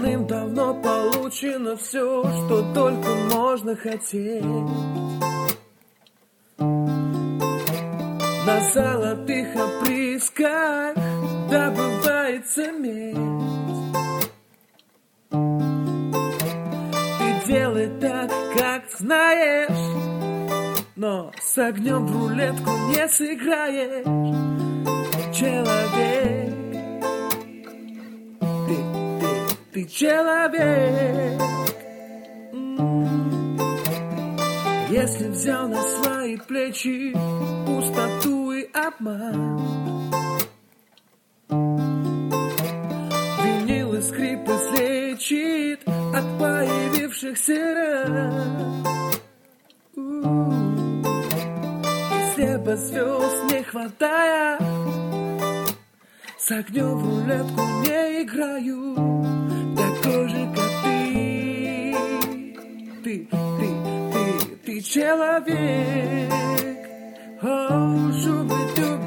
давным-давно получено все, что только можно хотеть. На золотых опрысках добывается медь. Ты делай так, как знаешь, но с огнем в рулетку не сыграешь. Человек, ты человек. Если взял на свои плечи пустоту и обман, винил и скрип излечит от появившихся ран. Из неба звезд не хватает, с огнем в рулетку не играю. Такой же, как ты человек. О, шубы-дубы.